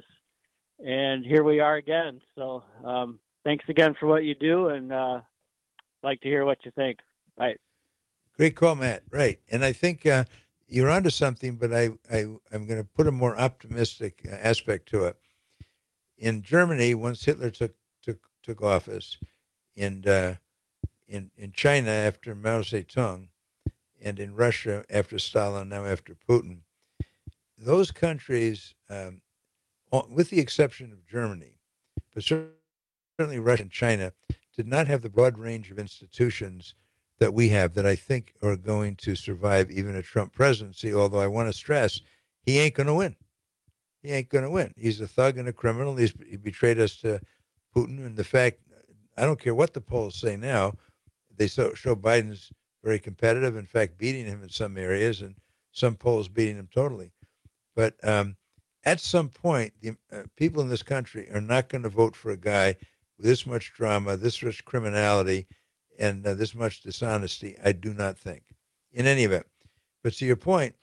And here we are again. So um, thanks again for what you do, and uh, like to hear what you think. Bye. Great call, Matt. Right. And I think uh, you're onto something, but I, I, I'm going to put a more optimistic aspect to it. In Germany, once Hitler took took, took office, and uh, in, in China after Mao Zedong, and in Russia after Stalin, now after Putin, those countries, um, with the exception of Germany, but certainly Russia and China, did not have the broad range of institutions that we have that I think are going to survive even a Trump presidency, although I want to stress he ain't going to win. He ain't going to win. He's a thug and a criminal. He's, he betrayed us to Putin. And the fact, I don't care what the polls say now, they show, show Biden's very competitive, in fact, beating him in some areas, and some polls beating him totally. But um, at some point, the uh, people in this country are not going to vote for a guy with this much drama, this much criminality, and uh, this much dishonesty, I do not think, in any event. But to your point,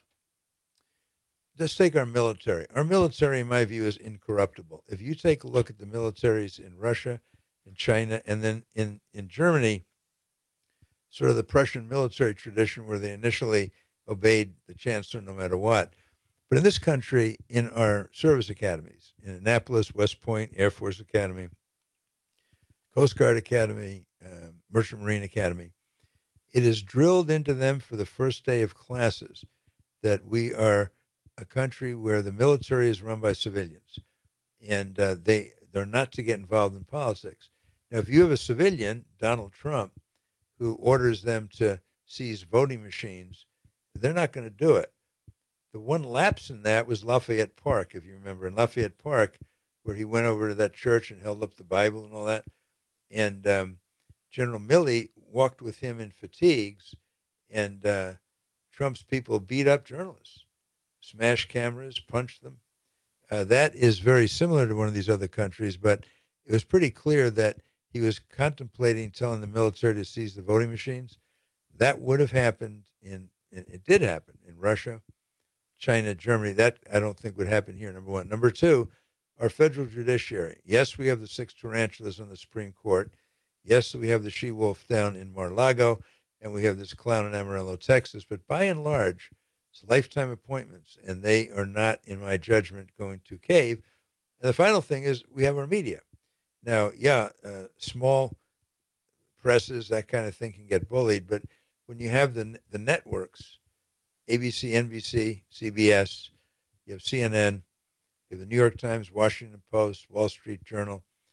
let's take our military. Our military, in my view, is incorruptible. If you take a look at the militaries in Russia, in China, and then in, in Germany, sort of the Prussian military tradition where they initially obeyed the chancellor no matter what. But in this country, in our service academies, in Annapolis, West Point, Air Force Academy, Coast Guard Academy, uh, Merchant Marine Academy, it is drilled into them for the first day of classes that we are a country where the military is run by civilians, and uh, they, they're not to get involved in politics. Now, if you have a civilian, Donald Trump, who orders them to seize voting machines, they're not going to do it. The one lapse in that was Lafayette Park, if you remember. In Lafayette Park, where he went over to that church and held up the Bible and all that, and um, General Milley walked with him in fatigues, and uh, Trump's people beat up journalists, smashed cameras, punched them. Uh, that is very similar to one of these other countries, but it was pretty clear that he was contemplating telling the military to seize the voting machines. That would have happened in, it did happen in Russia, China, Germany. That I don't think would happen here, number one. Number two, our federal judiciary. Yes, we have the six tarantulas on the Supreme Court. Yes, we have the she-wolf down in Mar-a-Lago, and we have this clown in Amarillo, Texas. But by and large, it's lifetime appointments, and they are not, in my judgment, going to cave. And the final thing is we have our media. Now, yeah, uh, small presses, that kind of thing can get bullied, but when you have the the networks, A B C, N B C, C B S, you have C N N, you have the New York Times, Washington Post, Wall Street Journal,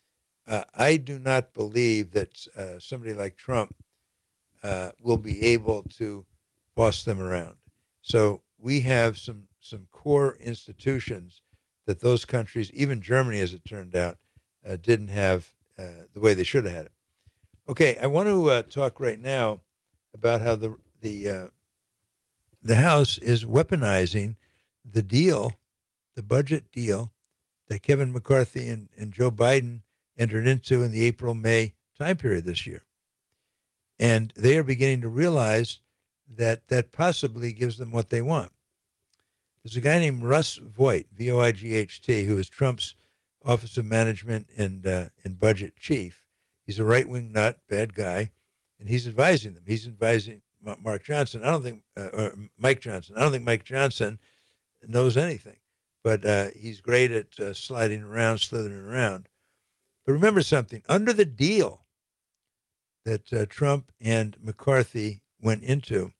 uh, I do not believe that uh, somebody like Trump uh, will be able to boss them around. So we have some some core institutions that those countries, even Germany, as it turned out, uh, didn't have uh, the way they should have had it. Okay, I want to uh, talk right now about how the the uh, the House is weaponizing the deal, the budget deal that Kevin McCarthy and, and Joe Biden entered into in the April-May time period this year. And they are beginning to realize that that possibly gives them what they want. There's a guy named Russ Voigt, V O I G H T, who is Trump's Office of Management and, uh, and Budget Chief. He's a right-wing nut, bad guy, and he's advising them. He's advising Mark Johnson. I don't think, uh, or Mike Johnson. I don't think Mike Johnson knows anything, but uh, he's great at uh, sliding around, slithering around. But remember something, under the deal that uh, Trump and McCarthy went into,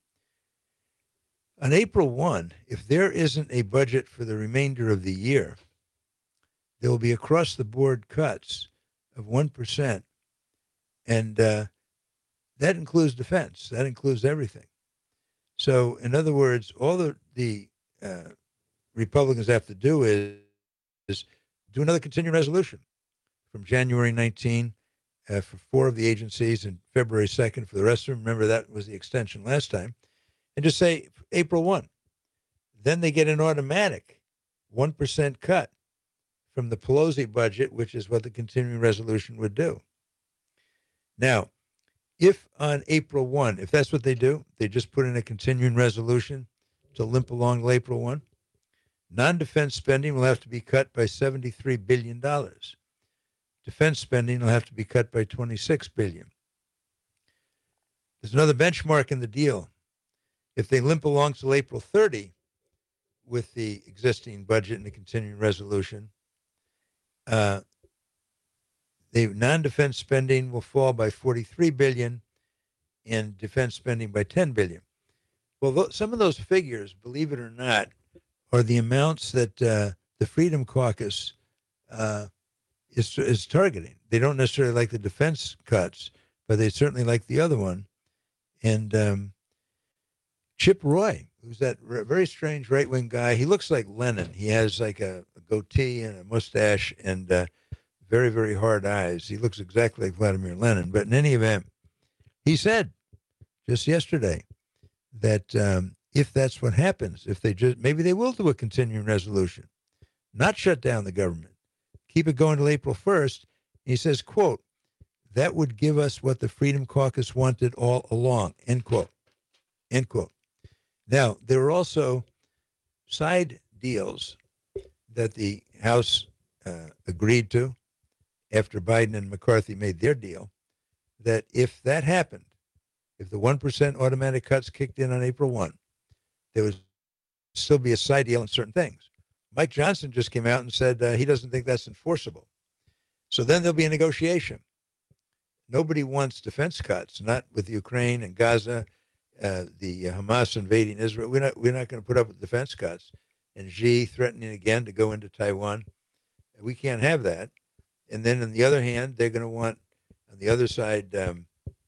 on April first, if there isn't a budget for the remainder of the year, there will be across-the-board cuts of one percent, and uh, that includes defense. That includes everything. So, in other words, all the, the uh, Republicans have to do is, is do another continuing resolution from January nineteenth uh, for four of the agencies and February second for the rest of them. Remember, that was the extension last time. And just say April first. Then they get an automatic one percent cut from the Pelosi budget, which is what the continuing resolution would do. Now, if on April first, if that's what they do, they just put in a continuing resolution to limp along to April first, non-defense spending will have to be cut by seventy-three billion dollars. Defense spending will have to be cut by twenty-six billion dollars. There's another benchmark in the deal. If they limp along till April thirtieth with the existing budget and the continuing resolution, uh, the non-defense spending will fall by forty-three billion dollars and defense spending by ten billion dollars. Well, th- some of those figures, believe it or not, are the amounts that uh, the Freedom Caucus uh, is, is targeting. They don't necessarily like the defense cuts, but they certainly like the other one. And um, Chip Roy, who's that r- very strange right-wing guy, he looks like Lenin. He has like a, a goatee and a mustache and uh, very, very hard eyes. He looks exactly like Vladimir Lenin. But in any event, he said just yesterday that um, if that's what happens, if they just, maybe they will do a continuing resolution, not shut down the government, keep it going till April first. He says, quote, that would give us what the Freedom Caucus wanted all along, end quote, end quote. Now, there are also side deals that the House uh, agreed to after Biden and McCarthy made their deal, that if that happened, if the one percent automatic cuts kicked in on April first, there would still be a side deal on certain things. Mike Johnson just came out and said uh, he doesn't think that's enforceable. So then there'll be a negotiation. Nobody wants defense cuts, not with Ukraine and Gaza, uh, the uh, Hamas invading Israel. We're not, we're not going to put up with defense cuts. And Xi threatening again to go into Taiwan. We can't have that. And then on the other hand, they're going to want, on the other side, um,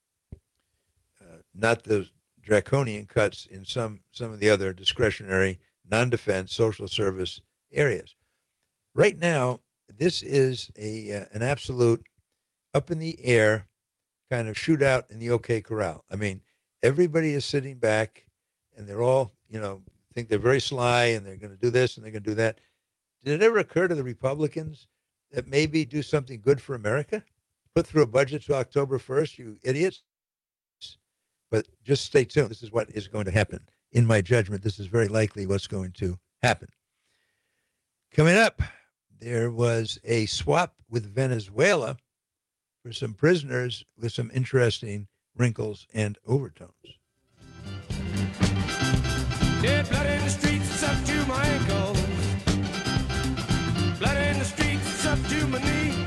uh, not the draconian cuts in some, some of the other discretionary, non-defense, social service areas. Right now, this is a uh, an absolute up in the air kind of shootout in the OK Corral. I mean, everybody is sitting back and they're all, you know, think they're very sly and they're going to do this and they're going to do that. Did it ever occur to the Republicans that maybe do something good for America? Put through a budget to October first, you idiots. But just stay tuned. This is what is going to happen. In my judgment, this is very likely what's going to happen. Coming up, there was a swap with Venezuela for some prisoners with some interesting wrinkles and overtones. Dead blood in the streets, it's up to my ankles. Blood in the streets, it's up to my knee.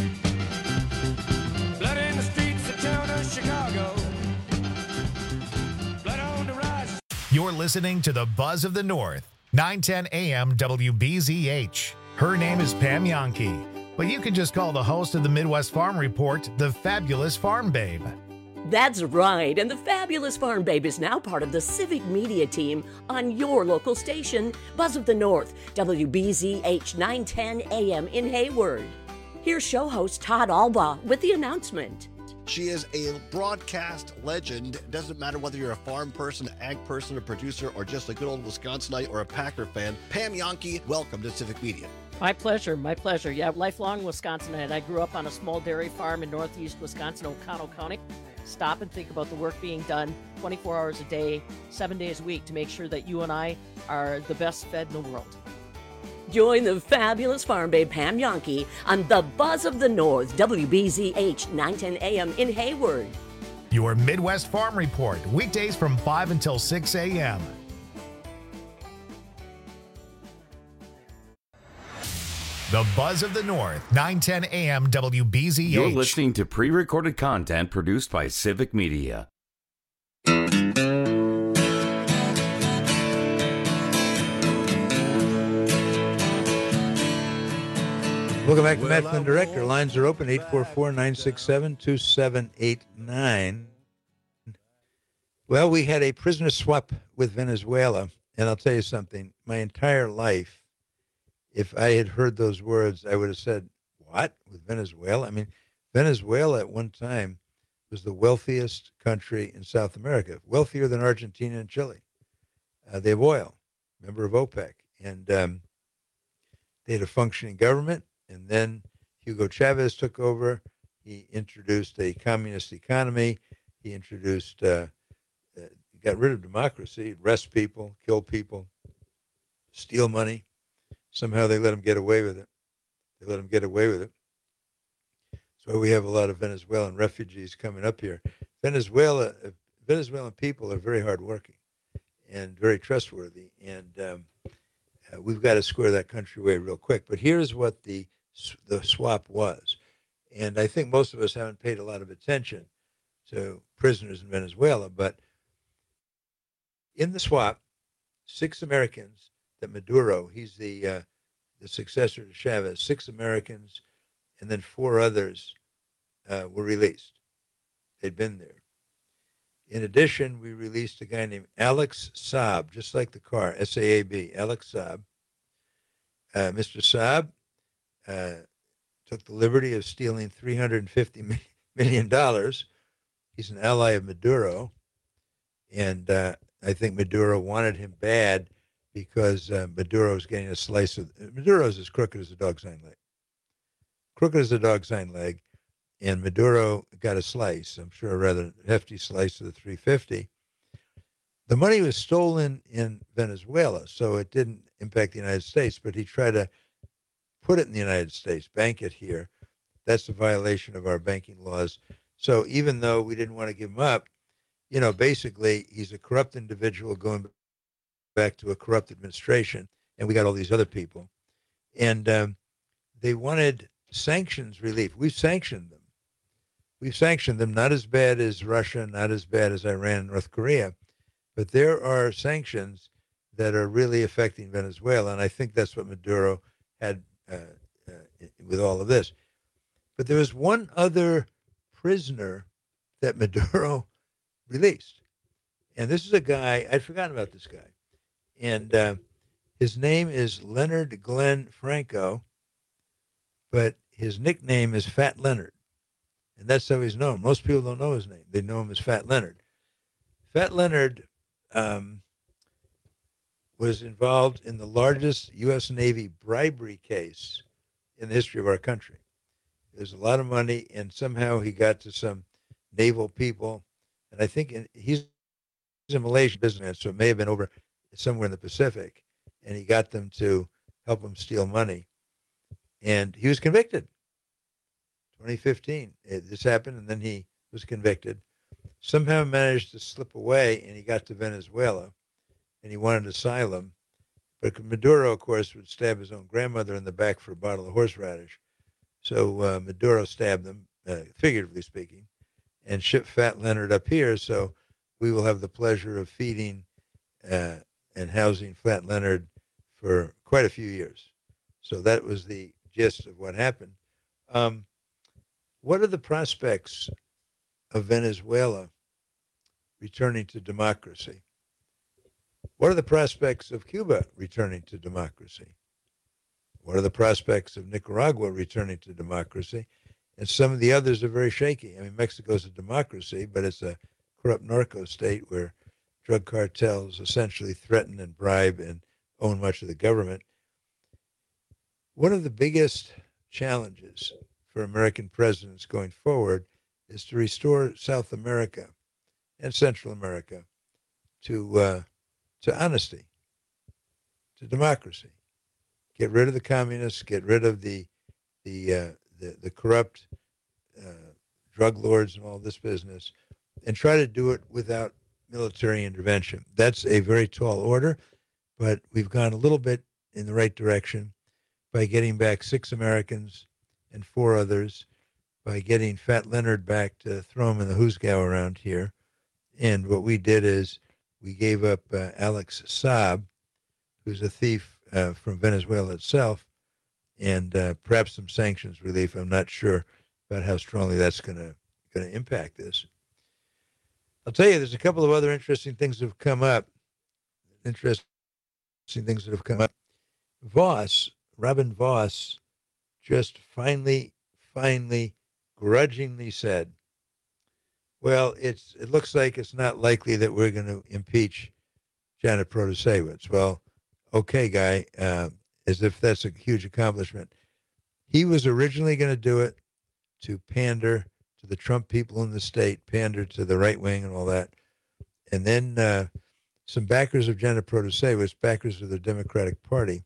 Blood in the streets, the town of Chicago. Blood on the rise. You're listening to the Buzz of the North, nine ten A M W B Z H. Her name is Pam Yankee. But you can just call the host of the Midwest Farm Report the Fabulous Farm Babe. That's right, and the Fabulous Farm Babe is now part of the Civic Media team on your local station, Buzz of the North, W B Z H nine ten A M in Hayward. Here's show host Todd Alba with the announcement. She is a broadcast legend. It doesn't matter whether you're a farm person, ag person, a producer, or just a good old Wisconsinite or a Packer fan. Pam Jahnke, welcome to Civic Media. My pleasure, my pleasure. Yeah, lifelong Wisconsinite. I grew up on a small dairy farm in northeast Wisconsin, Oconto County. Stop and think about the work being done twenty-four hours a day, seven days a week to make sure that you and I are the best fed in the world. Join the Fabulous Farm Babe Pam Jahnke on the Buzz of the North, W B Z H nine ten A M in Hayward. Your Midwest Farm Report, weekdays from five until six A M The Buzz of the North, nine ten A M W B Z H. You're listening to pre-recorded content produced by Civic Media. Welcome back to Matt Flynn Director. Lines are open, eight four four, nine six seven, two seven eight nine. Well, we had a prisoner swap with Venezuela, and I'll tell you something. My entire life, if I had heard those words, I would have said, what, with Venezuela? I mean, Venezuela at one time was the wealthiest country in South America, wealthier than Argentina and Chile. Uh, they have oil, member of OPEC, and um, they had a functioning government. And then Hugo Chavez took over. He introduced a communist economy. He introduced, uh, uh, got rid of democracy, arrest people, kill people, steal money. Somehow they let him get away with it. They let him get away with it. So we have a lot of Venezuelan refugees coming up here. Venezuela, uh, Venezuelan people are very hardworking and very trustworthy. And um, uh, we've got to square that country away real quick. But here's what the the swap was. And I think most of us haven't paid a lot of attention to prisoners in Venezuela, but in the swap, six Americans that Maduro, he's the uh, the successor to Chavez, six Americans, and then four others uh, were released. They'd been there. In addition, we released a guy named Alex Saab, just like the car, S A A B, Alex Saab. Uh, Mister Saab uh, took the liberty of stealing three hundred fifty million dollars. He's an ally of Maduro, and uh, I think Maduro wanted him bad because uh, Maduro was getting a slice of, Maduro's as crooked as a dog's hind leg. Crooked as a dog's hind leg, and Maduro got a slice, I'm sure a rather hefty slice of the three hundred fifty. The money was stolen in Venezuela, so it didn't impact the United States, but he tried to put it in the United States, bank it here. That's a violation of our banking laws. So even though we didn't want to give him up, you know, basically he's a corrupt individual going back to a corrupt administration, and we got all these other people. And um, they wanted sanctions relief. We've sanctioned them. We've sanctioned them, not as bad as Russia, not as bad as Iran and North Korea, but there are sanctions that are really affecting Venezuela, and I think that's what Maduro had uh, uh, with all of this. But there was one other prisoner that Maduro released, and this is a guy, I'd forgotten about this guy, and uh, his name is Leonard Glenn Franco, but his nickname is Fat Leonard, and that's how he's known. Most people don't know his name. They know him as Fat Leonard. Fat Leonard um, was involved in the largest U S Navy bribery case in the history of our country. There's a lot of money, and somehow he got to some naval people, and I think in, he's a Malaysian businessman, so it may have been over somewhere in the Pacific, and he got them to help him steal money, and he was convicted. twenty fifteen, it, this happened, and then he was convicted. Somehow managed to slip away, and he got to Venezuela, and he wanted asylum. But Maduro, of course, would stab his own grandmother in the back for a bottle of horseradish. So uh, Maduro stabbed them, uh, figuratively speaking, and shipped Fat Leonard up here. So we will have the pleasure of feeding uh, and housing Fat Leonard for quite a few years. So that was the gist of what happened. Um, what are the prospects of Venezuela returning to democracy? What are the prospects of Cuba returning to democracy? What are the prospects of Nicaragua returning to democracy? And some of the others are very shaky. I mean, Mexico's a democracy, but it's a corrupt narco state where drug cartels essentially threaten and bribe and own much of the government. One of the biggest challenges for American presidents going forward is to restore South America and Central America to uh, to honesty, to democracy. Get rid of the communists, get rid of the the uh, the, the corrupt uh, drug lords and all this business, and try to do it without military intervention. That's a very tall order, but we've gone a little bit in the right direction by getting back six Americans and four others, by getting Fat Leonard back to throw him in the hoosgow around here. And what we did is we gave up uh, Alex Saab, who's a thief uh, from Venezuela itself, and uh, perhaps some sanctions relief. I'm not sure about how strongly that's going to going to impact this. I'll tell you, there's a couple of other interesting things that have come up. Interesting things that have come up. Voss, Robin Voss, just finally, finally, grudgingly said, well, it's it looks like it's not likely that we're going to impeach Janet Protasewicz. Well, okay, guy, uh, as if that's a huge accomplishment. He was originally going to do it to pander to the Trump people in the state, pander to the right wing and all that. And then uh, some backers of Janet Protasewicz, backers of the Democratic Party,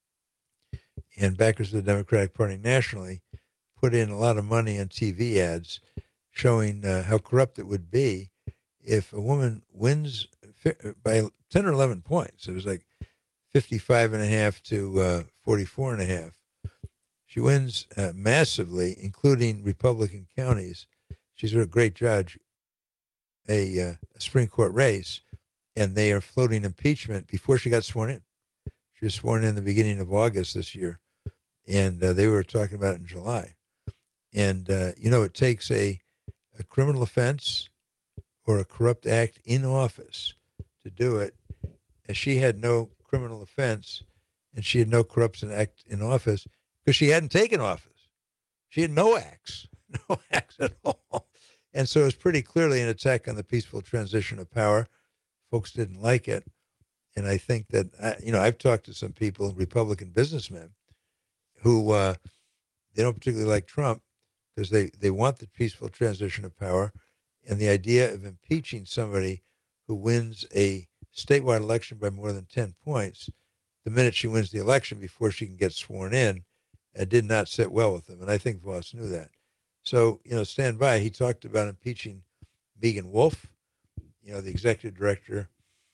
and backers of the Democratic Party nationally, put in a lot of money on T V ads showing uh, how corrupt it would be if a woman wins by ten or eleven points. It was like fifty-five and a half to uh, forty-four and a half. She wins uh, massively, including Republican counties. She's a great judge, a, uh, a Supreme Court race, and they are floating impeachment before she got sworn in. She was sworn in the beginning of August this year, and uh, they were talking about it in July. And, uh, you know, it takes a, a criminal offense or a corrupt act in office to do it. And she had no criminal offense, and she had no corruption act in office because she hadn't taken office. She had no acts, no acts at all. And so it was pretty clearly an attack on the peaceful transition of power. Folks didn't like it. And I think that, I, you know, I've talked to some people, Republican businessmen, who uh, they don't particularly like Trump because they, they want the peaceful transition of power. And the idea of impeaching somebody who wins a statewide election by more than ten points, the minute she wins the election before she can get sworn in, it did not sit well with them. And I think Voss knew that. So, you know, stand by. He talked about impeaching Megan Wolf, you know, the executive director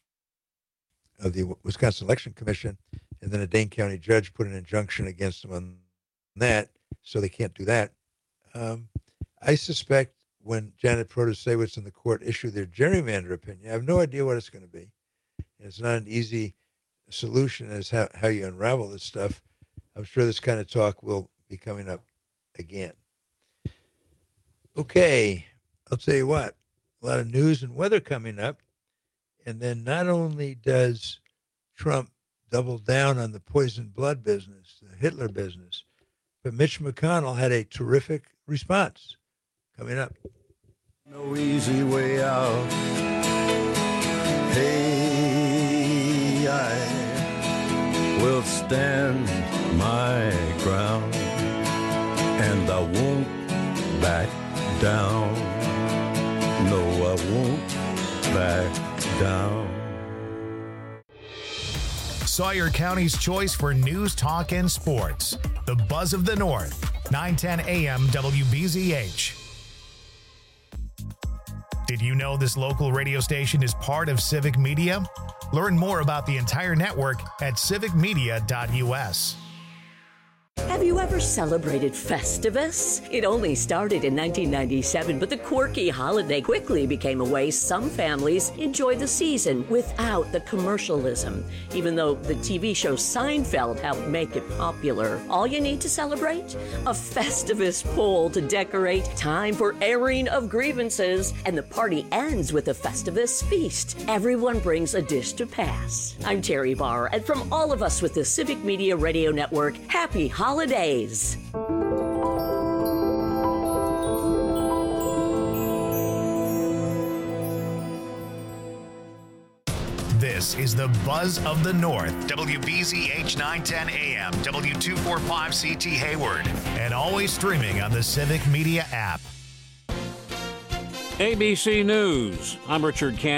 of the Wisconsin Election Commission, and then a Dane County judge put an injunction against him on that, so they can't do that. Um, I suspect when Janet Protasewicz and the court issue their gerrymander opinion, I have no idea what it's going to be. And it's not an easy solution as how, how you unravel this stuff. I'm sure this kind of talk will be coming up again. Okay, I'll tell you what, a lot of news and weather coming up. And then not only does Trump double down on the poisoned blood business, the Hitler business, but Mitch McConnell had a terrific response coming up. No easy way out. Hey, I will stand my ground, and I won't back down. No, I won't back down. Sawyer County's choice for news, talk, and sports. The Buzz of the North, nine ten A M W B Z H. Did you know this local radio station is part of Civic Media? Learn more about the entire network at civic media dot U S. Have Have you ever celebrated Festivus? It only started in nineteen ninety-seven, but the quirky holiday quickly became a way some families enjoy the season without the commercialism, even though the T V show Seinfeld helped make it popular. All you need to celebrate? A Festivus pole to decorate, time for airing of grievances, and the party ends with a Festivus feast. Everyone brings a dish to pass. I'm Terry Barr, and from all of us with the Civic Media Radio Network, happy holidays. This is the Buzz of the North, W B Z H nine ten A M, W two forty-five C T Hayward, and always streaming on the Civic Media app. A B C News, I'm Richard Cannon.